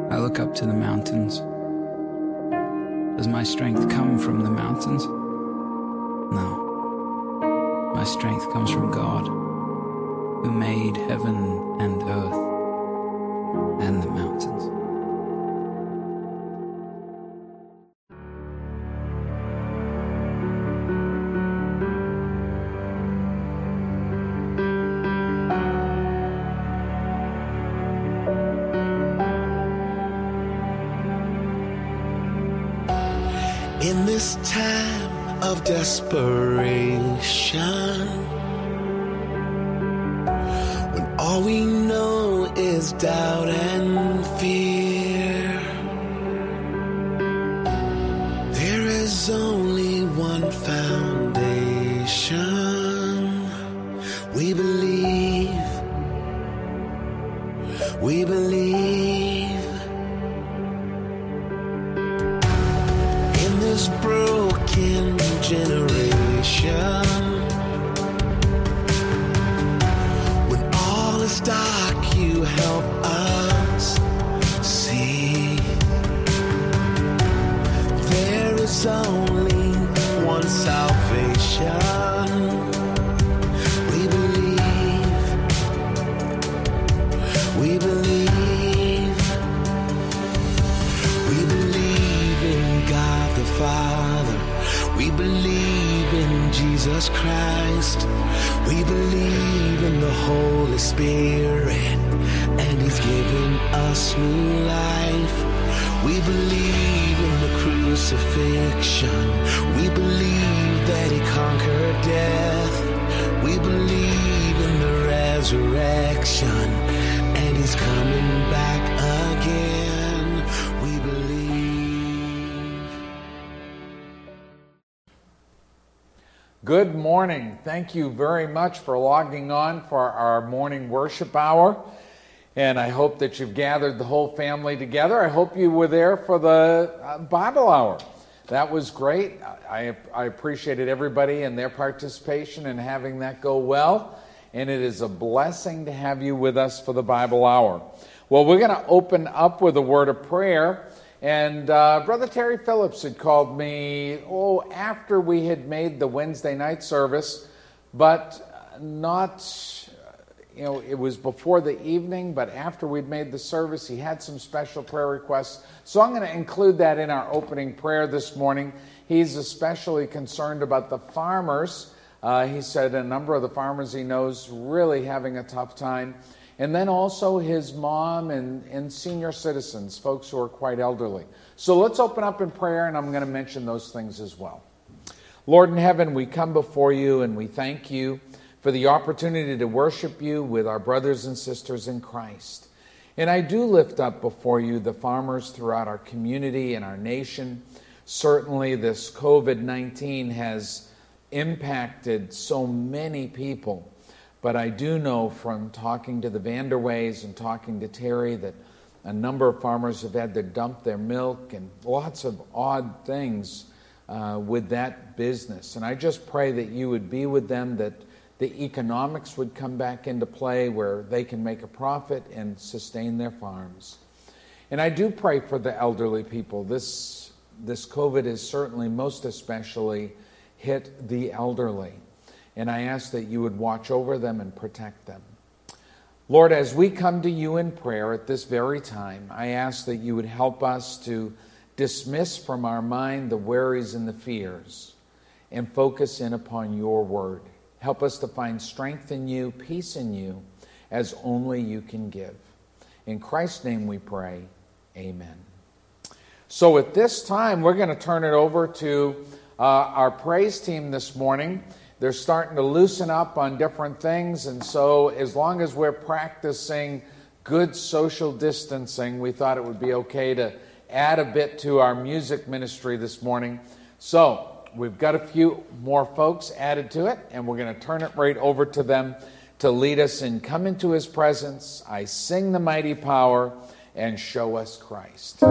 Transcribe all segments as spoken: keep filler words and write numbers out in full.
I look up to the mountains. Does my strength come from the mountains? No. My strength comes from God, who made heaven and earth and the mountains. In this time of desperation, when all we know is doubt and fear, there is only one foundation. We believe, we believe. This broken generation, when all is dark, you help us see. There is only one salvation. We believe, we believe, we believe in God the Father, we believe in Jesus Christ, we believe in the Holy Spirit, and He's given us new life. We believe in the crucifixion, we believe that He conquered death, we believe in the resurrection, and He's coming back again. We believe. Good morning. Thank you very much for logging on for our morning worship hour. And I hope that you've gathered the whole family together. I hope you were there for the uh, Bible hour. That was great. I, I appreciated everybody and their participation in having that go well. And it is a blessing to have you with us for the Bible hour. Well, we're going to open up with a word of prayer. And uh, Brother Terry Phillips had called me, oh, after we had made the Wednesday night service, but not, you know, it was before the evening, but after we'd made the service, he had some special prayer requests. So I'm going to include that in our opening prayer this morning. He's especially concerned about the farmers. Uh, he said a number of the farmers he knows really having a tough time. And then also his mom and, and senior citizens, folks who are quite elderly. So let's open up in prayer, and I'm going to mention those things as well. Lord in heaven, we come before you, and we thank you for the opportunity to worship you with our brothers and sisters in Christ. And I do lift up before you the farmers throughout our community and our nation. Certainly this covid nineteen has impacted so many people. But I do know from talking to the Vanderways and talking to Terry that a number of farmers have had to dump their milk and lots of odd things uh, with that business. And I just pray that you would be with them, that the economics would come back into play where they can make a profit and sustain their farms. And I do pray for the elderly people. This, this COVID has certainly most especially hit the elderly. And I ask that you would watch over them and protect them. Lord, as we come to you in prayer at this very time, I ask that you would help us to dismiss from our mind the worries and the fears and focus in upon your word. Help us to find strength in you, peace in you, as only you can give. In Christ's name we pray, amen. So at this time, we're going to turn it over to uh, our praise team this morning. They're starting to loosen up on different things, and so as long as we're practicing good social distancing, we thought it would be okay to add a bit to our music ministry this morning. So we've got a few more folks added to it, and we're going to turn it right over to them to lead us in Come Into His Presence, I Sing the Mighty Power, and Show Us Christ.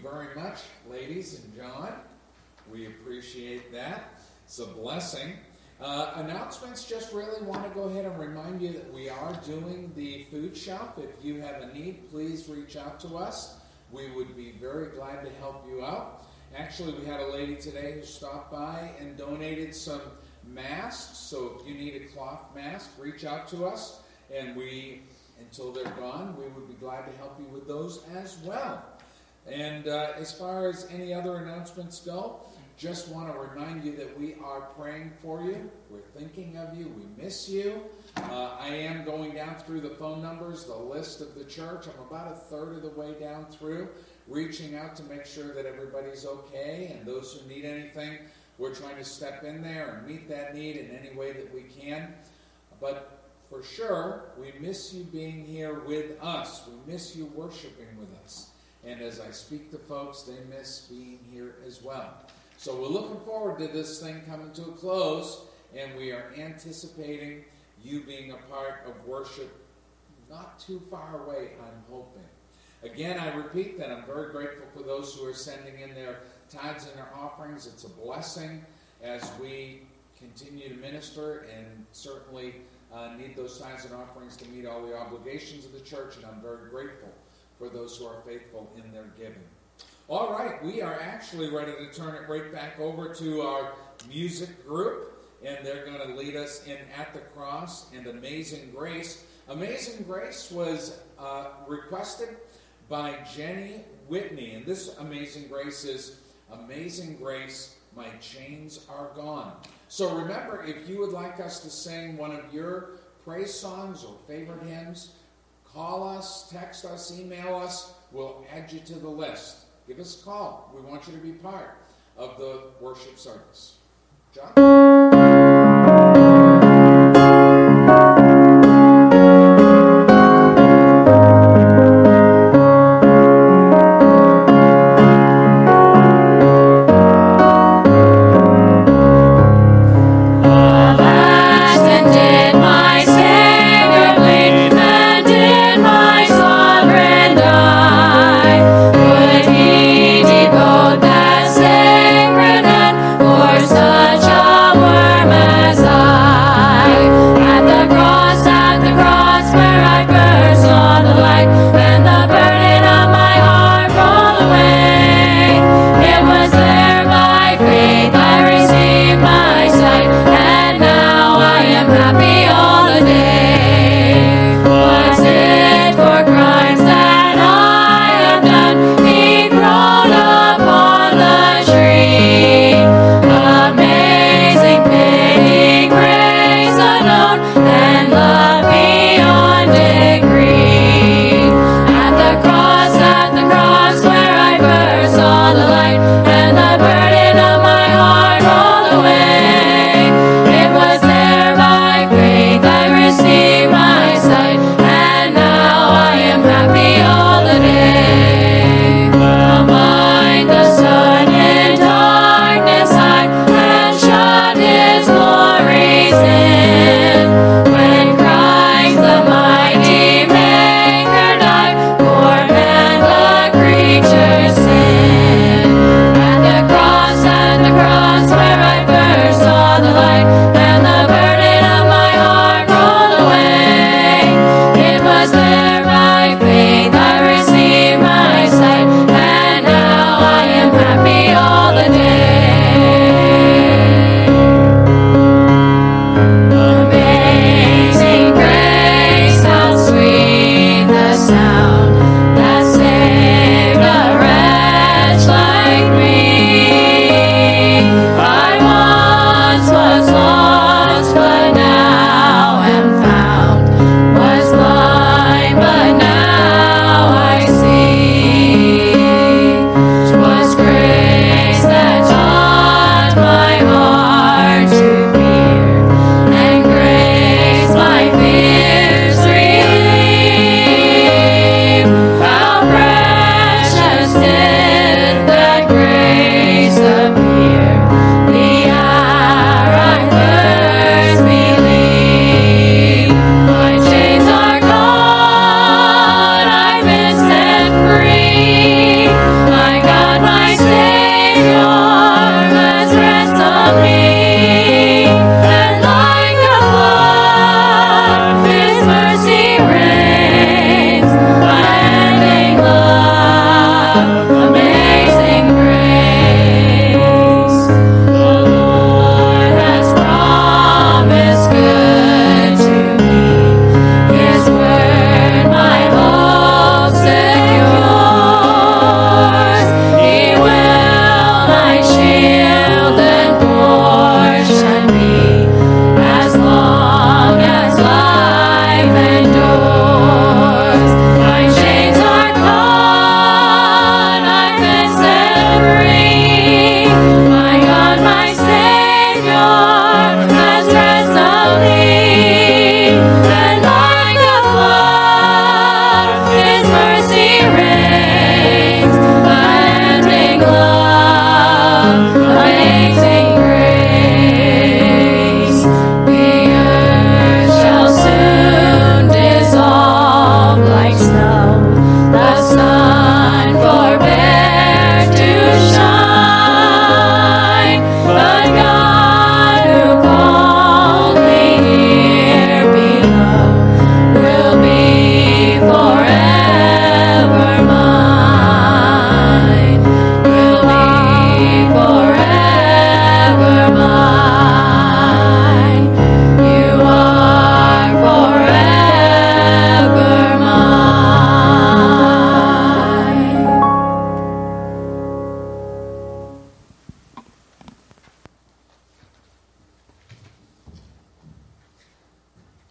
very much, ladies and John. We appreciate that. It's a blessing. Uh, announcements, just really want to go ahead and remind you that we are doing the food shop. If you have a need, please reach out to us. We would be very glad to help you out. Actually, we had a lady today who stopped by and donated some masks. So if you need a cloth mask, reach out to us. And we, until they're gone, we would be glad to help you with those as well. And uh, as far as any other announcements go, just want to remind you that we are praying for you. We're thinking of you. We miss you. Uh, I am going down through the phone numbers, the list of the church. I'm about a third of the way down through, reaching out to make sure that everybody's okay. And those who need anything, we're trying to step in there and meet that need in any way that we can. But for sure, we miss you being here with us. We miss you worshiping with us. And as I speak to folks, they miss being here as well. So we're looking forward to this thing coming to a close, and we are anticipating you being a part of worship not too far away, I'm hoping. Again, I repeat that I'm very grateful for those who are sending in their tithes and their offerings. It's a blessing as we continue to minister and certainly uh, need those tithes and offerings to meet all the obligations of the church, and I'm very grateful for those who are faithful in their giving. All right, we are actually ready to turn it right back over to our music group, and they're going to lead us in At the Cross and Amazing Grace. Amazing Grace was uh, requested by Jenny Whitney, and this Amazing Grace is Amazing Grace, My Chains Are Gone. So remember, if you would like us to sing one of your praise songs or favorite hymns, call us, text us, email us. We'll add you to the list. Give us a call. We want you to be part of the worship service. John? Such a worm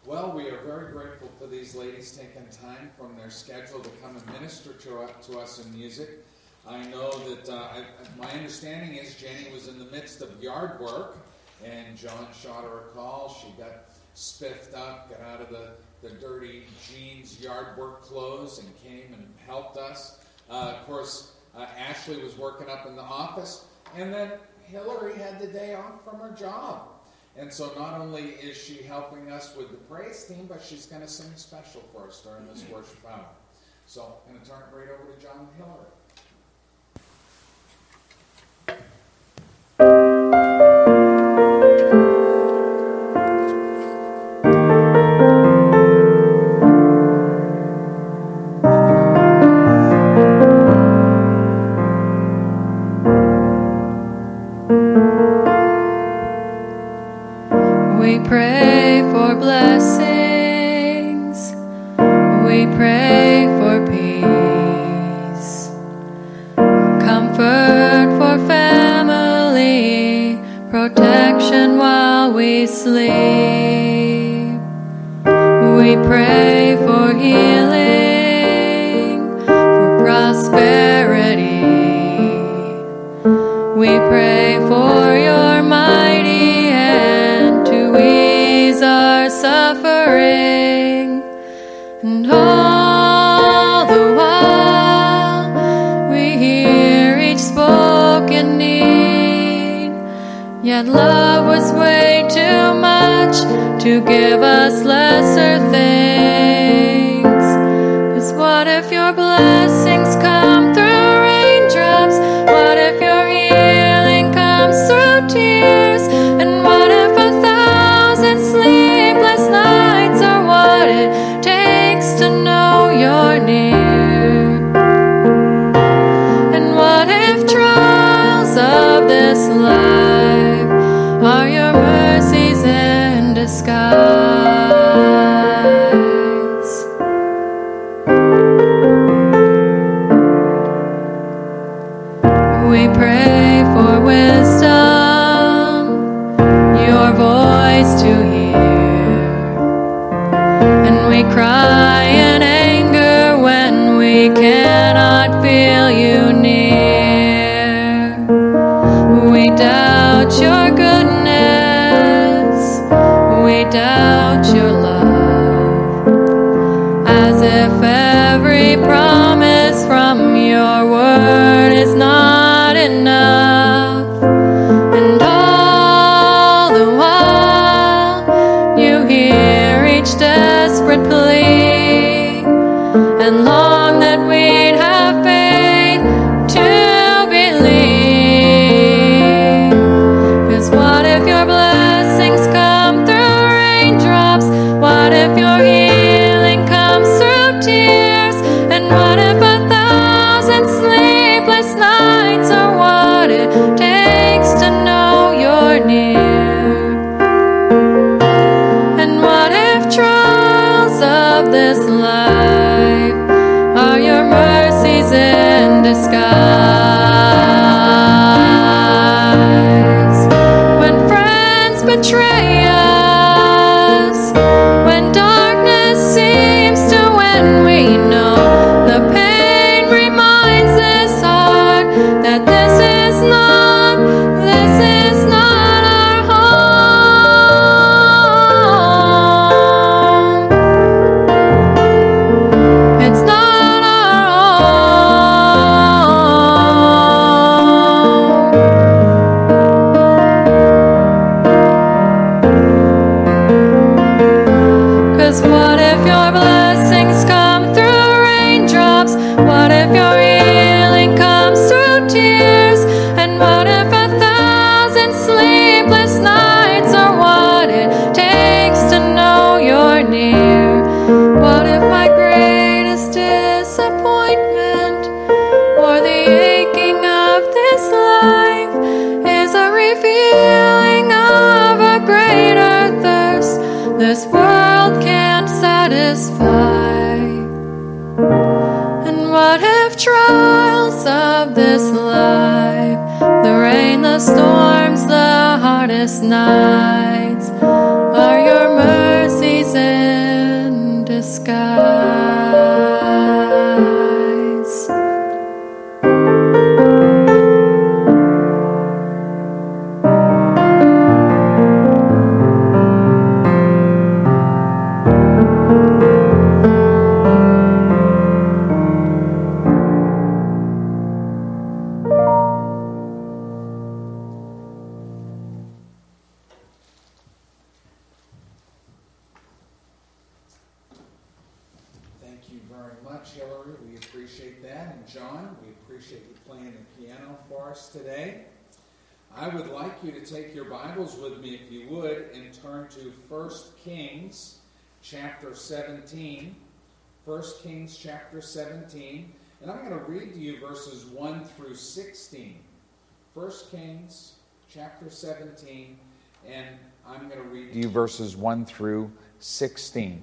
Well, we are very grateful for these ladies taking time from their schedule to come and minister to, to us in music. I know that uh, I, my understanding is Jenny was in the midst of yard work, and John shot her a call. She got spiffed up, got out of the, the dirty jeans yard work clothes, and came and helped us. Uh, of course, uh, Ashley was working up in the office, and then Hillary had the day off from her job. And so not only is she helping us with the praise team, but she's going to sing special for us during this worship hour. So I'm going to turn it right over to John and Hillary. We pray for blessings, we pray for peace, comfort for family, protection while we sleep. We pray for healing, for prosperity. We pray for your mighty hand to ease our suffering, and all the while we hear each spoken need. Yet love was way too much to give us lesser things. 'Cause what if your blessings come through raindrops? What if your healing comes through tears? And what if a thousand sleepless nights are what it takes to know you're near? And what if trials of this life are your mercies in disguise? We pray for wisdom, your voice to hear, and we cry in anger when we cannot feel you near. We doubt your goodness, we doubt your love, as if every promise from your word is not enough. And all the while you hear each desperate plea, and long that we'd have faith to believe. 'Cause what if your blessings come through raindrops? What if your healing comes through tears? And what if a thousand sleepless nights are what it takes to know you're near? And what if trials of this life are your mercies in disguise? When friends betray us, when darkness seems to win, we know the pain reminds this heart that this is not, this is not our home. It's not our home. 'Cause what if your blessings come through raindrops? What if your healing comes through tears? And what if a thousand sleepless nights are what it takes to know you're near? What if my greatest disappointment or the aching of this life is a revealing of a greater thirst this world can't satisfy? And what if trials of this life, the rain, the storms, the hardest nights, are your mercies in skies. Thank you very much, Hillary. We appreciate that. And John, we appreciate you playing the piano for us today. I would like you to take your Bibles with me, if you would, and turn to First Kings chapter seventeen. First Kings chapter seventeen. And I'm going to read to you verses one through sixteen. First Kings chapter seventeen, and I'm going to read to you verses one through sixteen.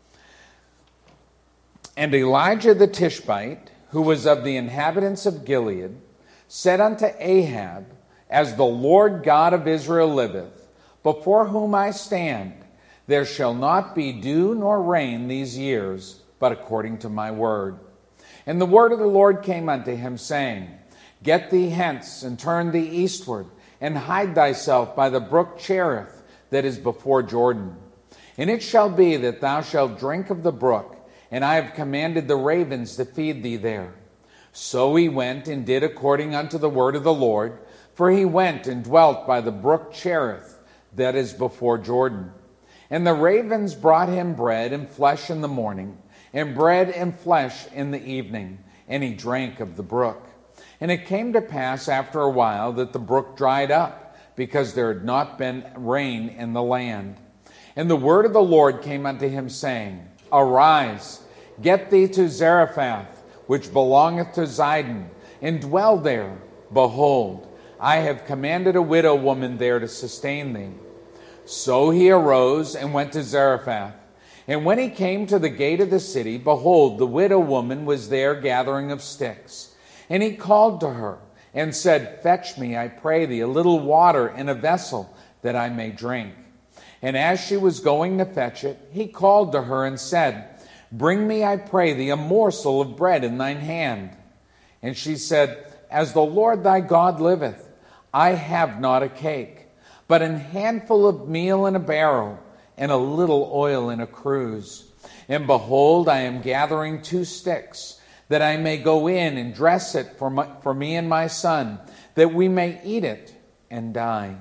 And Elijah the Tishbite, who was of the inhabitants of Gilead, said unto Ahab, As the Lord God of Israel liveth, before whom I stand, there shall not be dew nor rain these years, but according to my word. And the word of the Lord came unto him, saying, Get thee hence, and turn thee eastward, and hide thyself by the brook Cherith, that is before Jordan. And it shall be that thou shalt drink of the brook, and I have commanded the ravens to feed thee there. So he went and did according unto the word of the Lord, for he went and dwelt by the brook Cherith, that is before Jordan. And the ravens brought him bread and flesh in the morning, and bread and flesh in the evening, and he drank of the brook. And it came to pass after a while that the brook dried up, because there had not been rain in the land. And the word of the Lord came unto him, saying, Arise, get thee to Zarephath, which belongeth to Zidon, and dwell there. Behold, I have commanded a widow woman there to sustain thee. So he arose and went to Zarephath. And when he came to the gate of the city, behold, the widow woman was there gathering of sticks. And he called to her, and said, Fetch me, I pray thee, a little water in a vessel, that I may drink. And as she was going to fetch it, he called to her and said, Bring me, I pray thee, a morsel of bread in thine hand. And she said, As the Lord thy God liveth, I have not a cake, but an handful of meal in a barrel, and a little oil in a cruse. And behold, I am gathering two sticks, that I may go in and dress it for, my, for me and my son, that we may eat it and die.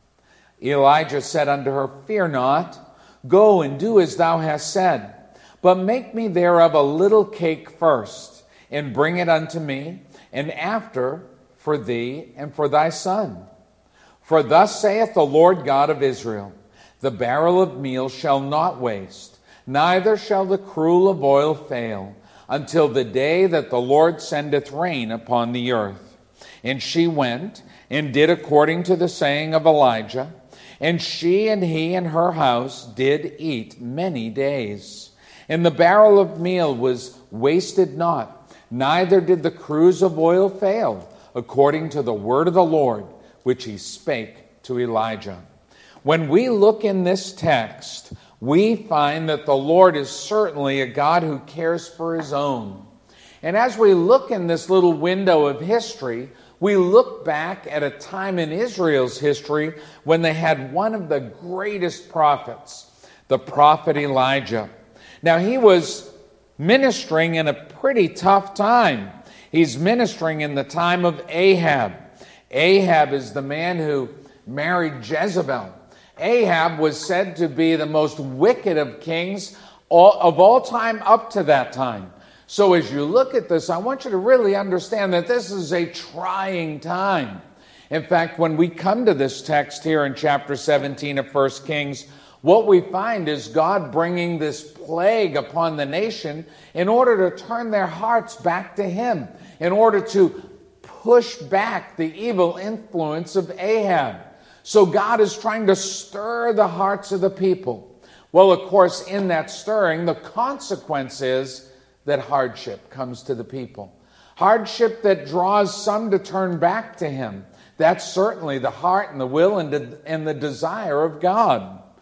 Elijah said unto her, Fear not, go and do as thou hast said, but make me thereof a little cake first, and bring it unto me, and after for thee and for thy son. For thus saith the Lord God of Israel, The barrel of meal shall not waste, neither shall the cruse of oil fail, until the day that the Lord sendeth rain upon the earth. And she went and did according to the saying of Elijah, and she and he and her house did eat many days. And the barrel of meal was wasted not, neither did the cruse of oil fail, according to the word of the Lord, which he spake to Elijah. When we look in this text, we find that the Lord is certainly a God who cares for his own. And as we look in this little window of history, we look back at a time in Israel's history when they had one of the greatest prophets, the prophet Elijah. Now, he was ministering in a pretty tough time. He's ministering in the time of Ahab. Ahab is the man who married Jezebel. Ahab was said to be the most wicked of kings of all time up to that time. So as you look at this, I want you to really understand that this is a trying time. In fact, when we come to this text here in chapter seventeen of First Kings, what we find is God bringing this plague upon the nation in order to turn their hearts back to him, in order to push back the evil influence of Ahab. So God is trying to stir the hearts of the people. Well, of course, in that stirring, the consequence is that hardship comes to the people. Hardship that draws some to turn back to him. That's certainly the heart and the will and the, and the desire of God.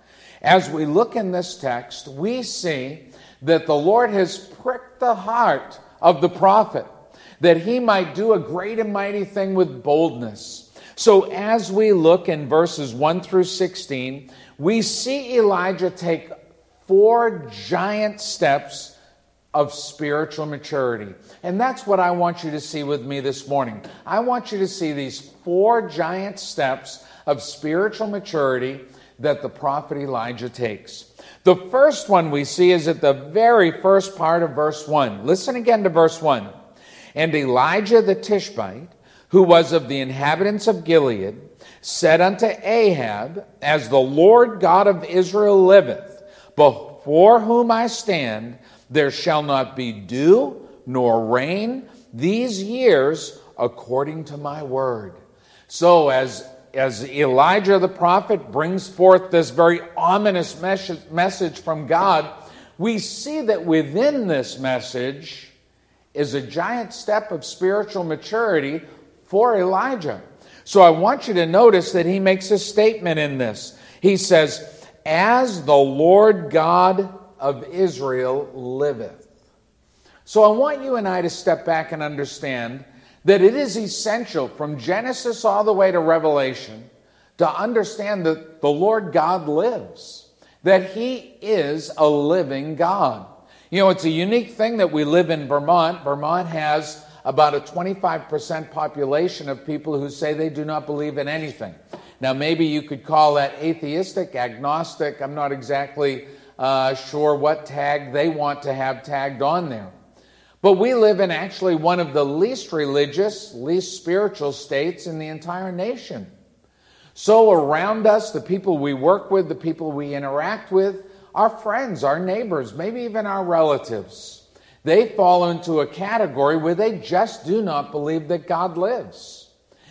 As we look in this text, we see that the Lord has pricked the heart of the prophet, that he might do a great and mighty thing with boldness. So as we look in verses one through sixteen, we see Elijah take four giant steps of spiritual maturity. And that's what I want you to see with me this morning. I want you to see these four giant steps of spiritual maturity that the prophet Elijah takes. The first one we see is at the very first part of verse one. Listen again to verse one. And Elijah the Tishbite, who was of the inhabitants of Gilead, said unto Ahab, As the Lord God of Israel liveth, before whom I stand, there shall not be dew nor rain these years according to my word. So as, as Elijah the prophet brings forth this very ominous mes- message from God, we see that within this message is a giant step of spiritual maturity for Elijah. So I want you to notice that he makes a statement in this. He says, As the Lord God of Israel liveth. So I want you and I to step back and understand that it is essential from Genesis all the way to Revelation to understand that the Lord God lives, that he is a living God. You know, it's a unique thing that we live in Vermont. Vermont has about a twenty-five percent population of people who say they do not believe in anything. Now, maybe you could call that atheistic, agnostic. I'm not exactly uh, sure what tag they want to have tagged on there. But we live in actually one of the least religious, least spiritual states in the entire nation. So around us, the people we work with, the people we interact with, our friends, our neighbors, maybe even our relatives, they fall into a category where they just do not believe that God lives.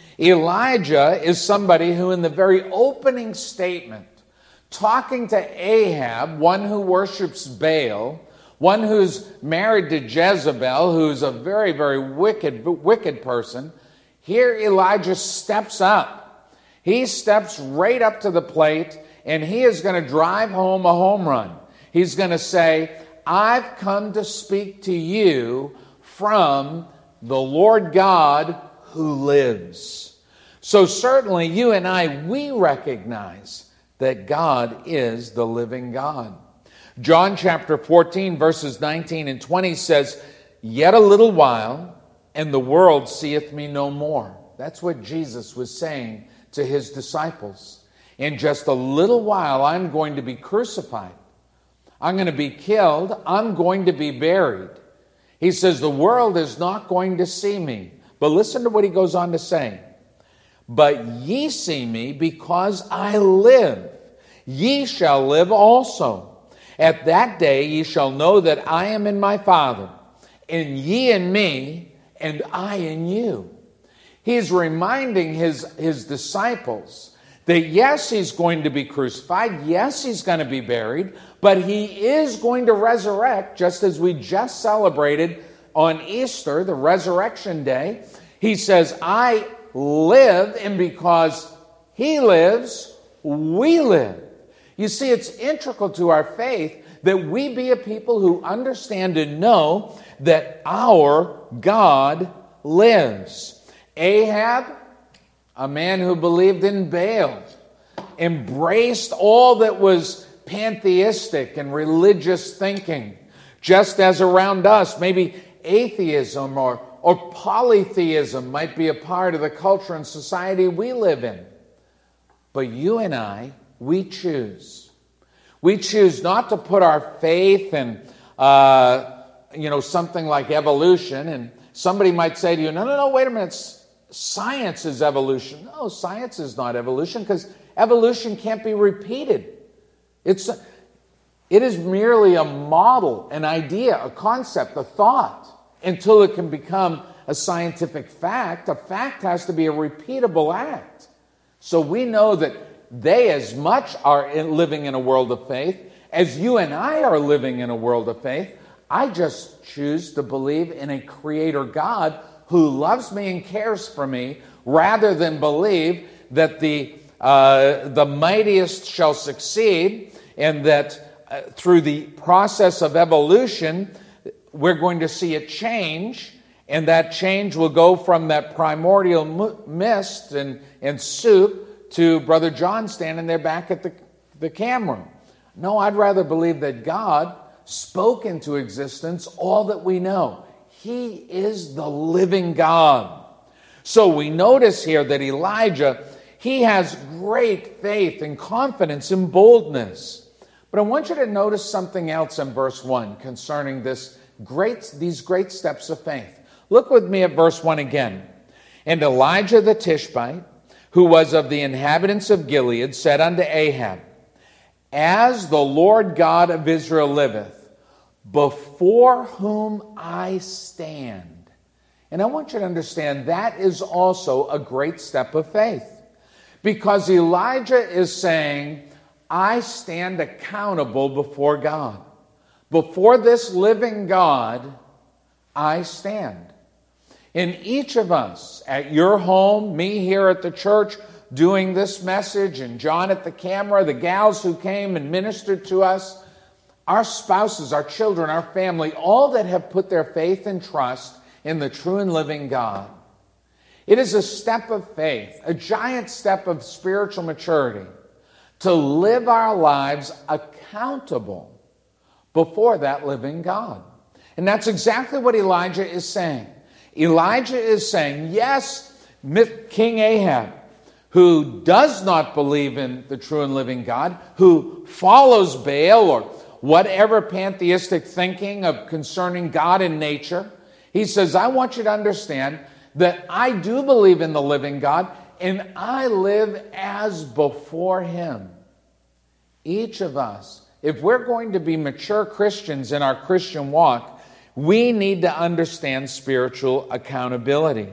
Elijah is somebody who in the very opening statement, talking to Ahab, one who worships Baal, one who's married to Jezebel, who's a very, very wicked, wicked person, here Elijah steps up. He steps right up to the plate, and he is going to drive home a home run. He's going to say, I've come to speak to you from the Lord God who lives. So certainly you and I, we recognize that God is the living God. John chapter fourteen, verses nineteen and twenty says, Yet a little while, and the world seeth me no more. That's what Jesus was saying to his disciples. In just a little while, I'm going to be crucified. I'm going to be killed. I'm going to be buried. He says, the world is not going to see me. But listen to what he goes on to say. But ye see me because I live. Ye shall live also. At that day ye shall know that I am in my Father, and ye in me, and I in you. He's reminding his, his disciples that yes, he's going to be crucified, yes, he's going to be buried, but he is going to resurrect, just as we just celebrated on Easter, the resurrection day. He says, I live, and because he lives, we live. You see, it's integral to our faith that we be a people who understand and know that our God lives. Ahab, a man who believed in Baal, embraced all that was pantheistic and religious thinking, just as around us, maybe atheism or, or polytheism might be a part of the culture and society we live in. But you and I, we choose. We choose not to put our faith in, uh, you know, something like evolution. And somebody might say to you, no, no, no, wait a minute. Science is evolution. No, science is not evolution because evolution can't be repeated. It's, it is merely a model, an idea, a concept, a thought, until it can become a scientific fact. A fact has to be a repeatable act. So we know that they as much are in, living in a world of faith as you and I are living in a world of faith. I just choose to believe in a creator God who loves me and cares for me, rather than believe that the, uh, the mightiest shall succeed and that uh, through the process of evolution, we're going to see a change, and that change will go from that primordial mist and, and soup to Brother John standing there back at the, the camera. No, I'd rather believe that God spoke into existence all that we know. He is the living God. So we notice here that Elijah, he has great faith and confidence and boldness. But I want you to notice something else in verse one concerning this great, these great steps of faith. Look with me at verse one again. And Elijah the Tishbite, who was of the inhabitants of Gilead, said unto Ahab, As the Lord God of Israel liveth, before whom I stand. And I want you to understand that is also a great step of faith. Because Elijah is saying, I stand accountable before God. Before this living God, I stand. And each of us, at your home, me here at the church doing this message, and John at the camera, the gals who came and ministered to us, our spouses, our children, our family, all that have put their faith and trust in the true and living God. It is a step of faith, a giant step of spiritual maturity, to live our lives accountable before that living God. And that's exactly what Elijah is saying. Elijah is saying, yes, King Ahab, who does not believe in the true and living God, who follows Baal or whatever pantheistic thinking of concerning God and nature, he says, I want you to understand that I do believe in the living God, and I live as before him. Each of us, if we're going to be mature Christians in our Christian walk, we need to understand spiritual accountability.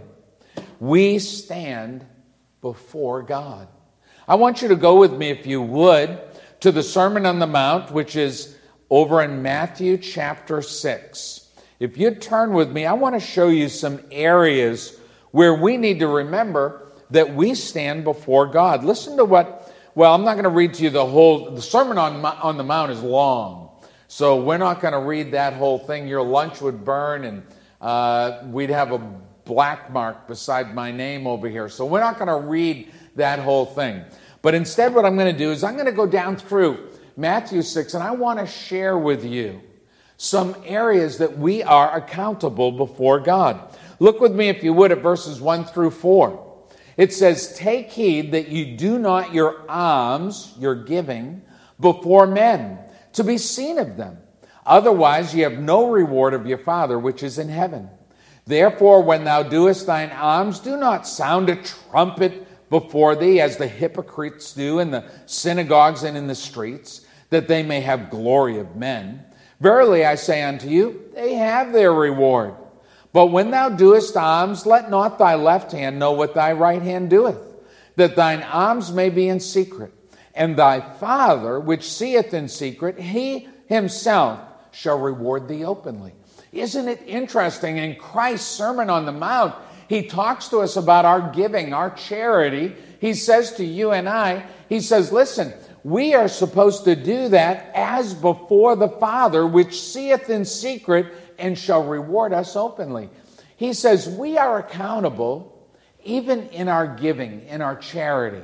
We stand before God. I want you to go with me, if you would, to the Sermon on the Mount, which is over in Matthew chapter six. If you'd turn with me, I want to show you some areas where we need to remember that we stand before God. Listen to what, well, I'm not going to read to you the whole, the Sermon on, on the Mount is long, so we're not going to read that whole thing. Your lunch would burn, and uh, we'd have a black mark beside my name over here. So we're not going to read that whole thing. But instead what I'm going to do is I'm going to go down through Matthew six, and I want to share with you some areas that we are accountable before God. Look with me, if you would, at verses one through four. It says, Take heed that you do not your alms, your giving, before men, to be seen of them. Otherwise ye have no reward of your Father which is in heaven. Therefore, when thou doest thine alms, do not sound a trumpet before thee, as the hypocrites do in the synagogues and in the streets, that they may have glory of men. Verily I say unto you, they have their reward. But when thou doest alms, let not thy left hand know what thy right hand doeth, that thine alms may be in secret. And thy Father, which seeth in secret, he himself shall reward thee openly. Isn't it interesting? In Christ's Sermon on the Mount, he talks to us about our giving, our charity. He says to you and I, he says, listen, we are supposed to do that as before the Father, which seeth in secret, and shall reward us openly. He says we are accountable, even in our giving, in our charity,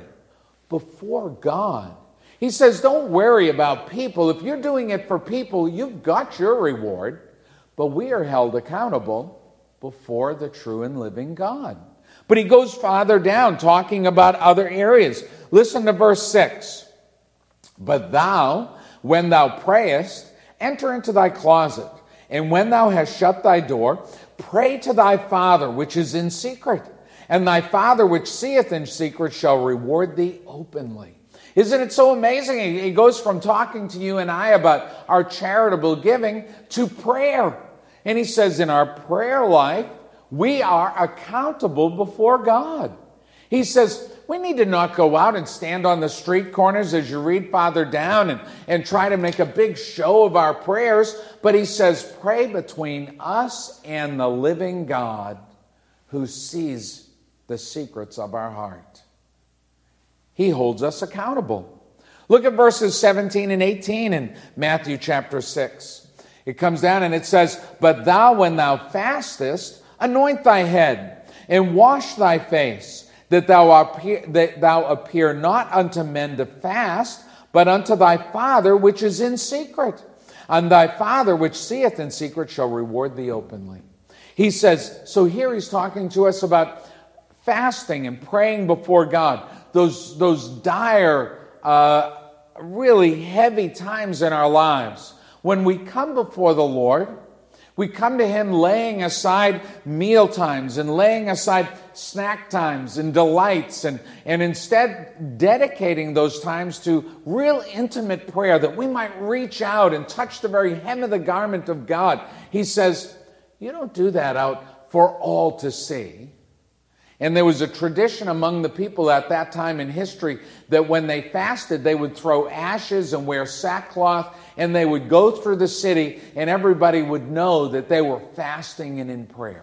before God. He says, don't worry about people. If you're doing it for people, you've got your reward. But we are held accountable before the true and living God. But he goes farther down, talking about other areas. Listen to verse six. But thou, when thou prayest, enter into thy closet, and when thou hast shut thy door, pray to thy Father which is in secret, and thy Father which seeth in secret shall reward thee openly. Isn't it so amazing? He goes from talking to you and I about our charitable giving to prayer. And he says in our prayer life, we are accountable before God. He says we need to not go out and stand on the street corners as you read farther down and, and try to make a big show of our prayers. But he says pray between us and the living God who sees the secrets of our heart. He holds us accountable. Look at verses seventeen and eighteen in Matthew chapter six. It comes down and it says, "But thou, when thou fastest, anoint thy head, and wash thy face, that thou appear, that thou appear not unto men to fast, but unto thy Father which is in secret. And thy Father which seeth in secret shall reward thee openly." He says, so here he's talking to us about fasting and praying before God. Those, those dire, uh, really heavy times in our lives. When we come before the Lord, we come to Him laying aside meal times and laying aside snack times and delights and, and instead dedicating those times to real intimate prayer that we might reach out and touch the very hem of the garment of God. He says, you don't do that out for all to see. And there was a tradition among the people at that time in history that when they fasted, they would throw ashes and wear sackcloth, and they would go through the city, and everybody would know that they were fasting and in prayer.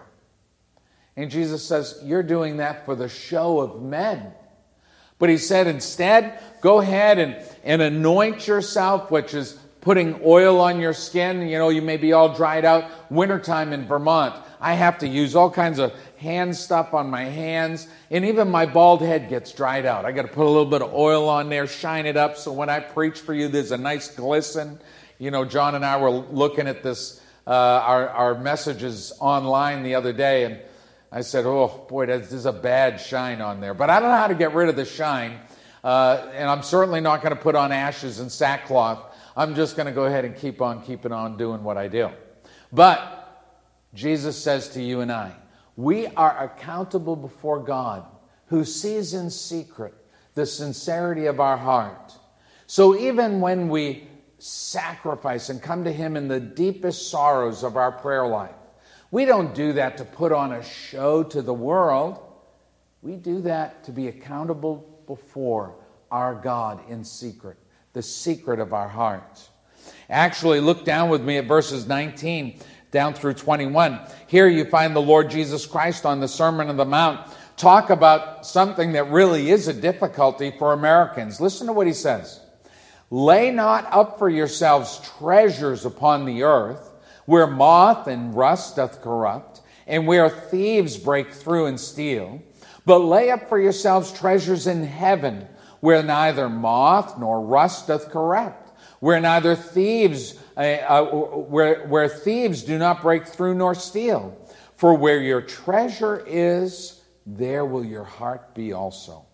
And Jesus says, you're doing that for the show of men. But He said, instead, go ahead and, and anoint yourself, which is putting oil on your skin. You know, you may be all dried out. Wintertime in Vermont, I have to use all kinds of hand stuff on my hands, and even my bald head gets dried out. I got to put a little bit of oil on there, shine it up, so when I preach for you, there's a nice glisten. You know, John and I were looking at this, uh, our, our messages online the other day, and I said, oh, boy, there's, there's a bad shine on there. But I don't know how to get rid of the shine, uh, and I'm certainly not going to put on ashes and sackcloth. I'm just going to go ahead and keep on keeping on doing what I do. But Jesus says to you and I, we are accountable before God, who sees in secret the sincerity of our heart. So even when we sacrifice and come to Him in the deepest sorrows of our prayer life, we don't do that to put on a show to the world. We do that to be accountable before our God in secret, the secret of our heart. Actually, look down with me at verses nineteen down through twenty-one. Here you find the Lord Jesus Christ on the Sermon on the Mount talk about something that really is a difficulty for Americans. Listen to what He says. Lay not up for yourselves treasures upon the earth, where moth and rust doth corrupt, and where thieves break through and steal. But lay up for yourselves treasures in heaven, where neither moth nor rust doth corrupt, where neither thieves uh, uh, where, where thieves do not break through nor steal. For where your treasure is, there will your heart be also.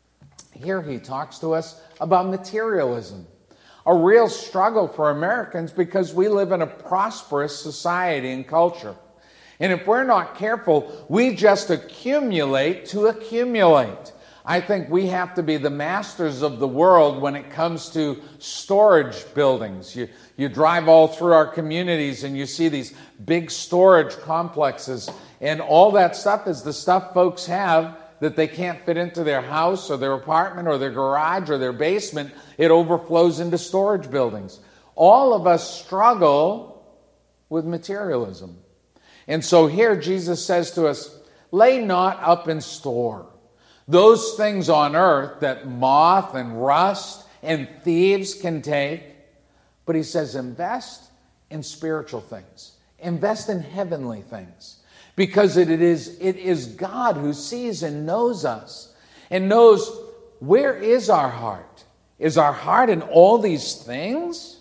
Here he talks to us about materialism, a real struggle for Americans because we live in a prosperous society and culture. And if we're not careful, we just accumulate to accumulate. I think we have to be the masters of the world when it comes to storage buildings. You, you drive all through our communities and you see these big storage complexes, and all that stuff is the stuff folks have that they can't fit into their house or their apartment or their garage or their basement. It overflows into storage buildings. All of us struggle with materialism. And so here Jesus says to us, lay not up in store those things on earth that moth and rust and thieves can take. But he says, invest in spiritual things. Invest in heavenly things. Because it is, it is God who sees and knows us and knows where is our heart. Is our heart in all these things?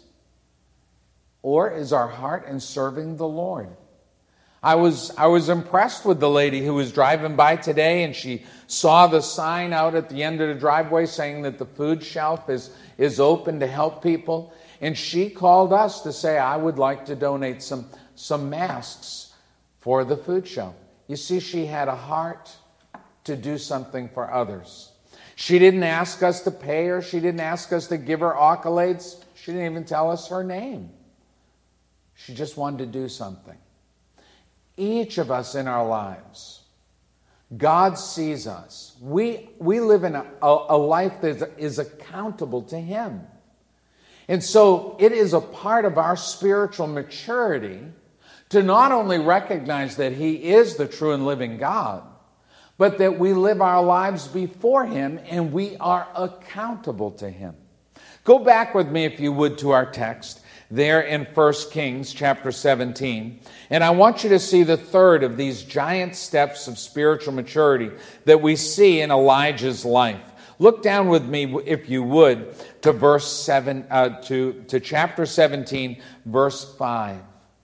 Or is our heart in serving the Lord? I was I was impressed with the lady who was driving by today, and she saw the sign out at the end of the driveway saying that the food shelf is, is open to help people. And she called us to say, I would like to donate some, some masks for the food shelf. You see, she had a heart to do something for others. She didn't ask us to pay her. She didn't ask us to give her accolades. She didn't even tell us her name. She just wanted to do something. Each of us in our lives, God sees us. We, we live in a, a, a life that is accountable to Him. And so it is a part of our spiritual maturity to not only recognize that He is the true and living God, but that we live our lives before Him and we are accountable to Him. Go back with me, if you would, to our text there in First Kings chapter seventeen. And I want you to see the third of these giant steps of spiritual maturity that we see in Elijah's life. Look down with me, if you would, to verse seven, uh, to, to chapter seventeen, verse five.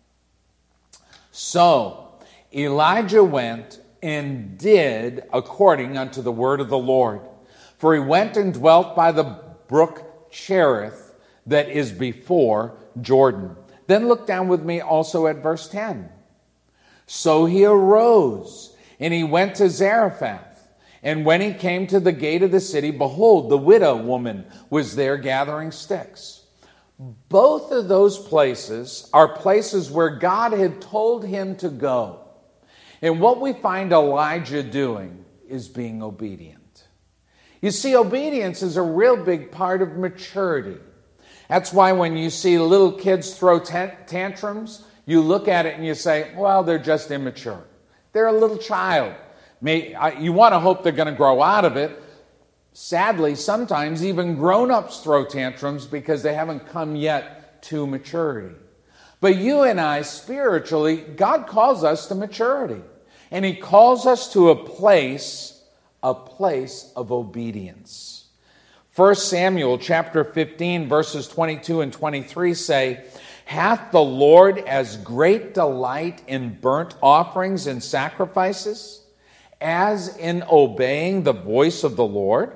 So Elijah went and did according unto the word of the Lord. For he went and dwelt by the brook Cherith that is before Jordan. Then look down with me also at verse ten. So he arose, and he went to Zarephath. And when he came to the gate of the city, behold, the widow woman was there gathering sticks. Both of those places are places where God had told him to go. And what we find Elijah doing is being obedient. You see, obedience is a real big part of maturity. That's why when you see little kids throw tantrums, you look at it and you say, well, they're just immature. They're a little child. You want to hope they're going to grow out of it. Sadly, sometimes even grown-ups throw tantrums because they haven't come yet to maturity. But you and I, spiritually, God calls us to maturity. And he calls us to a place a place of obedience. First Samuel chapter fifteen, verses twenty-two and twenty-three say, Hath the Lord as great delight in burnt offerings and sacrifices, as in obeying the voice of the Lord?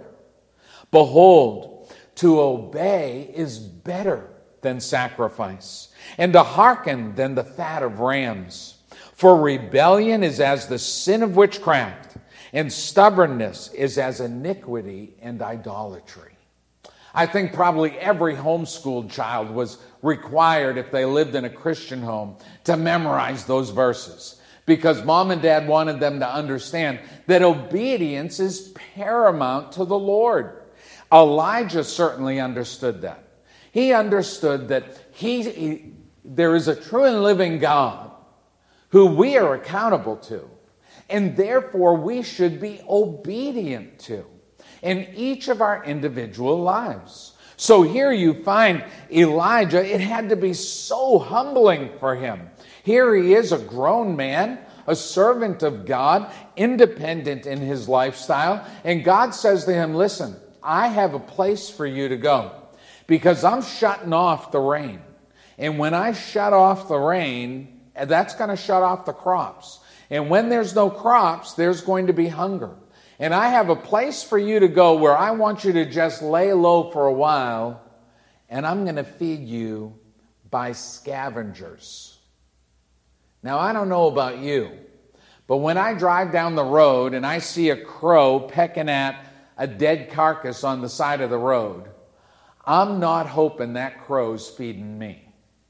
Behold, to obey is better than sacrifice, and to hearken than the fat of rams. For rebellion is as the sin of witchcraft, and stubbornness is as iniquity and idolatry. I think probably every homeschooled child was required, if they lived in a Christian home, to memorize those verses, because mom and dad wanted them to understand that obedience is paramount to the Lord. Elijah certainly understood that. He understood that he, he there is a true and living God who we are accountable to, and therefore we should be obedient to in each of our individual lives. So here you find Elijah. It had to be so humbling for him. Here he is, a grown man, a servant of God, independent in his lifestyle, and God says to him, listen, I have a place for you to go because I'm shutting off the rain. And when I shut off the rain, that's going to shut off the crops. And when there's no crops, there's going to be hunger. And I have a place for you to go where I want you to just lay low for a while, and I'm going to feed you by scavengers. Now, I don't know about you, but when I drive down the road and I see a crow pecking at a dead carcass on the side of the road, I'm not hoping that crow's feeding me.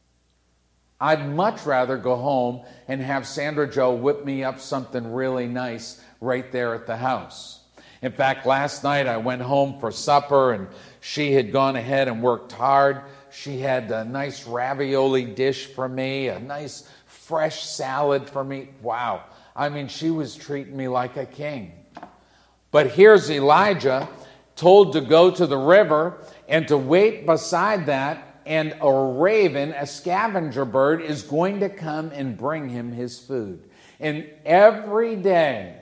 I'd much rather go home and have Sandra Jo whip me up something really nice right there at the house. In fact, last night I went home for supper and she had gone ahead and worked hard. She had a nice ravioli dish for me, a nice fresh salad for me. Wow. I mean, she was treating me like a king. But here's Elijah told to go to the river and to wait beside that, and a raven, a scavenger bird, is going to come and bring him his food. And every day,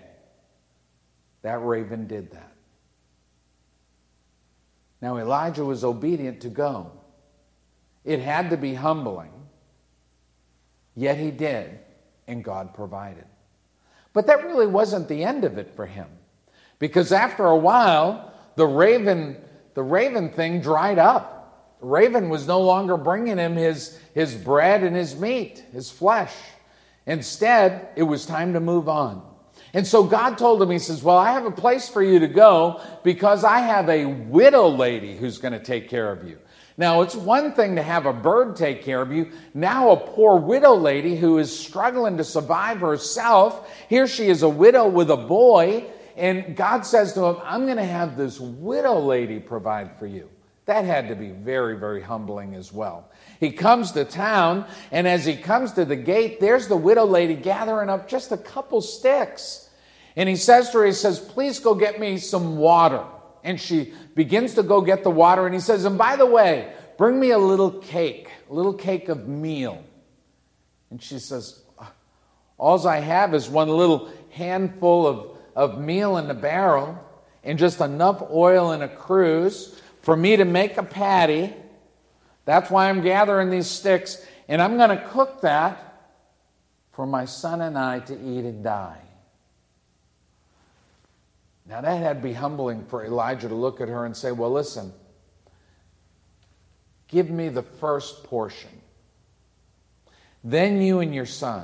that raven did that. Now, Elijah was obedient to go. It had to be humbling, yet he did, and God provided. But that really wasn't the end of it for him, because after a while, the raven, the raven thing dried up. The raven was no longer bringing him his, his bread and his meat, his flesh. Instead, it was time to move on. And so God told him, he says, well, I have a place for you to go because I have a widow lady who's going to take care of you. Now, it's one thing to have a bird take care of you. Now a poor widow lady who is struggling to survive herself. Here she is, a widow with a boy. And God says to him, I'm going to have this widow lady provide for you. That had to be very, very humbling as well. He comes to town, and as he comes to the gate, there's the widow lady gathering up just a couple sticks. And he says to her, he says, please go get me some water. And she begins to go get the water, and he says, and by the way, bring me a little cake, a little cake of meal. And she says, all I have is one little handful of, of meal in the barrel and just enough oil in a cruse for me to make a patty. That's why I'm gathering these sticks, and I'm going to cook that for my son and I to eat and die. Now that had to be humbling for Elijah to look at her and say, well, listen, give me the first portion. Then you and your son.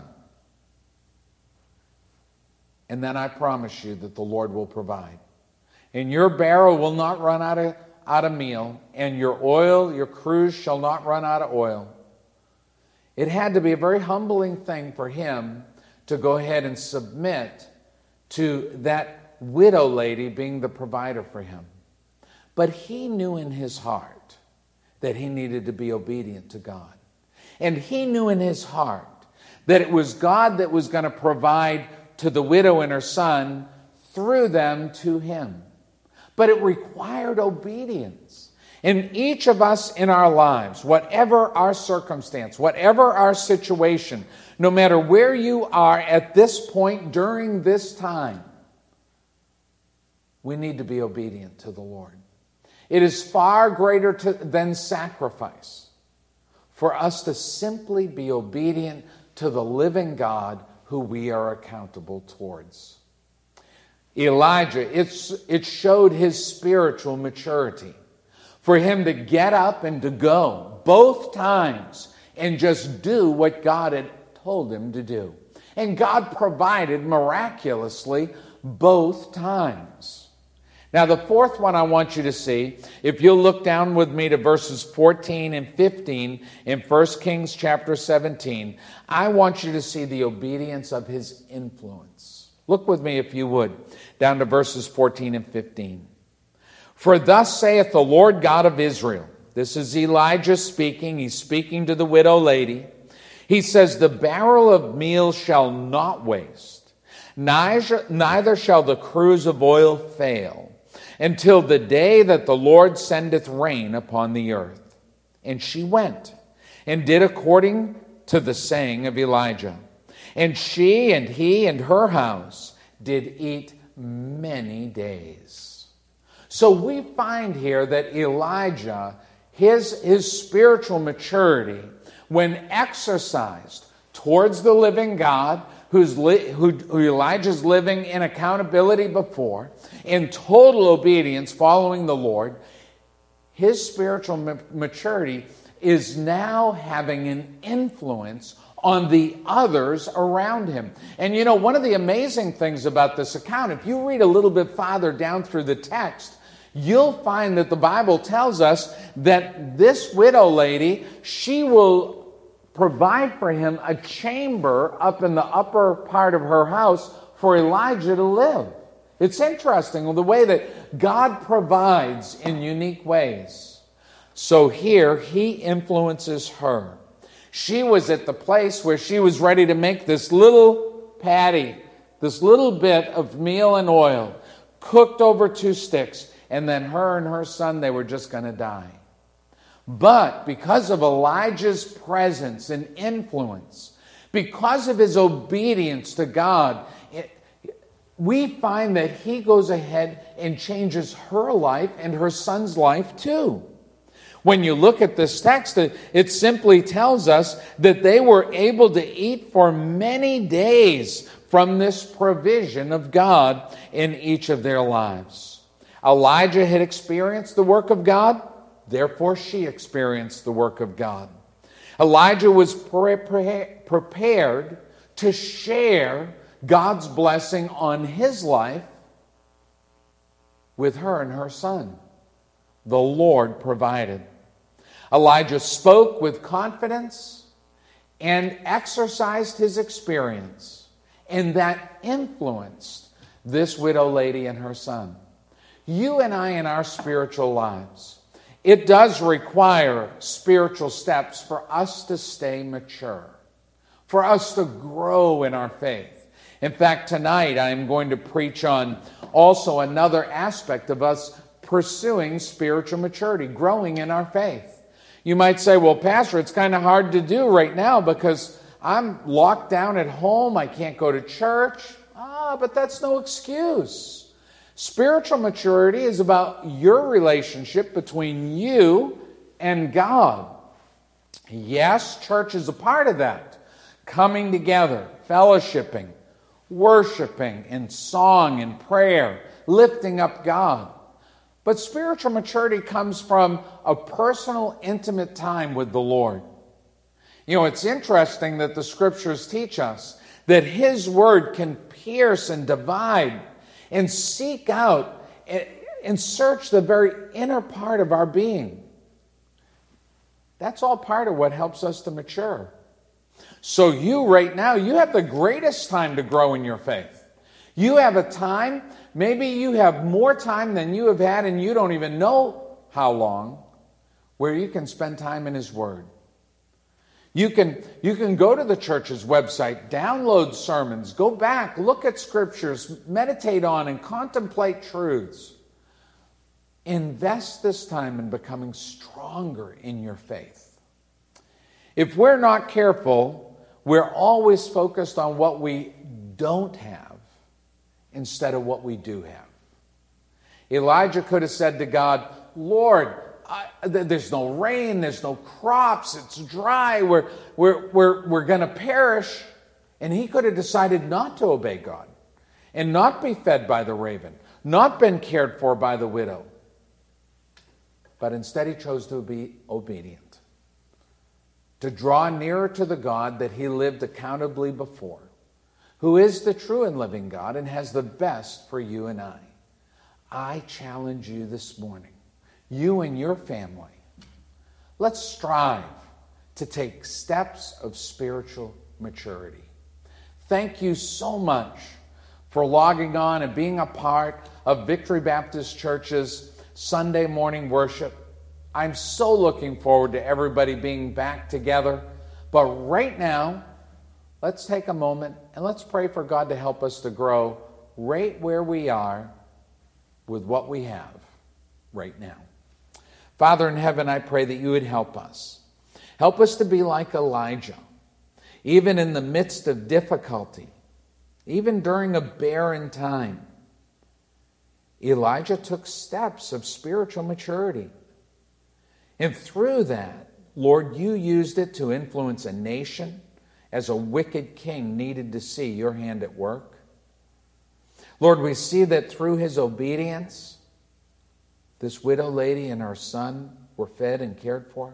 And then I promise you that the Lord will provide. And your barrel will not run out of, out of meal, and your oil, your cruse shall not run out of oil. It had to be a very humbling thing for him to go ahead and submit to that widow lady being the provider for him. But he knew in his heart that he needed to be obedient to God. And he knew in his heart that it was God that was going to provide to the widow and her son through them to him. But it required obedience. And each of us in our lives, whatever our circumstance, whatever our situation, no matter where you are at this point during this time, we need to be obedient to the Lord. It is far greater to, than sacrifice for us to simply be obedient to the living God who we are accountable towards. Elijah, it's, it showed his spiritual maturity for him to get up and to go both times and just do what God had told him to do. And God provided miraculously both times. Now, the fourth one I want you to see, if you'll look down with me to verses fourteen and fifteen in First Kings chapter seventeen, I want you to see the obedience of his influence. Look with me, if you would, down to verses fourteen and fifteen. For thus saith the Lord God of Israel. This is Elijah speaking. He's speaking to the widow lady. He says, the barrel of meal shall not waste, neither, neither shall the cruse of oil fail, until the day that the Lord sendeth rain upon the earth. And she went and did according to the saying of Elijah. And she and he and her house did eat many days. So we find here that Elijah, his, his spiritual maturity, when exercised towards the living God, Who's li- who, who Elijah's living in accountability before, in total obedience, following the Lord, his spiritual ma- maturity is now having an influence on the others around him. And you know, one of the amazing things about this account, if you read a little bit farther down through the text, you'll find that the Bible tells us that this widow lady, she will provide for him a chamber up in the upper part of her house for Elijah to live. It's interesting the way that God provides in unique ways. So here he influences her. She was at the place where she was ready to make this little patty, this little bit of meal and oil, cooked over two sticks, and then her and her son, they were just going to die. But because of Elijah's presence and influence, because of his obedience to God, it, we find that he goes ahead and changes her life and her son's life too. When you look at this text, it, it simply tells us that they were able to eat for many days from this provision of God in each of their lives. Elijah had experienced the work of God. Therefore, she experienced the work of God. Elijah was pre- pre- prepared to share God's blessing on his life with her and her son. The Lord provided. Elijah spoke with confidence and exercised his experience, and that influenced this widow lady and her son. You and I in our spiritual lives, it does require spiritual steps for us to stay mature, for us to grow in our faith. In fact, tonight I am going to preach on also another aspect of us pursuing spiritual maturity, growing in our faith. You might say, well, Pastor, it's kind of hard to do right now because I'm locked down at home. I can't go to church. Ah, but that's no excuse. Spiritual maturity is about your relationship between you and God. Yes, church is a part of that. Coming together, fellowshipping, worshiping in song and prayer, lifting up God. But spiritual maturity comes from a personal, intimate time with the Lord. You know, it's interesting that the Scriptures teach us that His Word can pierce and divide and seek out and search the very inner part of our being. That's all part of what helps us to mature. So you right now, you have the greatest time to grow in your faith. You have a time, maybe you have more time than you have had and you don't even know how long, where you can spend time in His Word. You can, you can go to the church's website, download sermons, go back, look at scriptures, meditate on and contemplate truths. Invest this time in becoming stronger in your faith. If we're not careful, we're always focused on what we don't have instead of what we do have. Elijah could have said to God, Lord, I, there's no rain, there's no crops, it's dry, we're, we're, we're, we're going to perish. And he could have decided not to obey God and not be fed by the raven, not been cared for by the widow. But instead he chose to be obedient, to draw nearer to the God that he lived accountably before, who is the true and living God and has the best for you and I. I challenge you this morning, you and your family, let's strive to take steps of spiritual maturity. Thank you so much for logging on and being a part of Victory Baptist Church's Sunday morning worship. I'm so looking forward to everybody being back together. But right now, let's take a moment and let's pray for God to help us to grow right where we are with what we have right now. Father in heaven, I pray that you would help us. Help us to be like Elijah, even in the midst of difficulty, even during a barren time. Elijah took steps of spiritual maturity. And through that, Lord, you used it to influence a nation as a wicked king needed to see your hand at work. Lord, we see that through his obedience, this widow lady and her son were fed and cared for.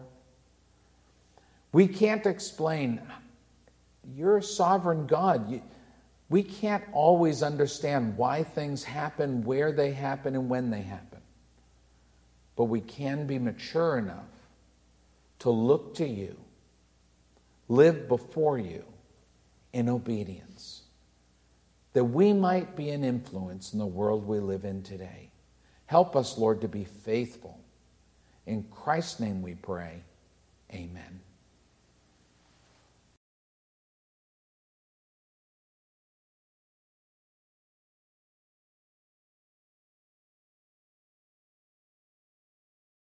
We can't explain. You're a sovereign God. You, we can't always understand why things happen, where they happen, and when they happen. But we can be mature enough to look to you, live before you in obedience, that we might be an influence in the world we live in today. Help us, Lord, to be faithful. In Christ's name we pray. Amen.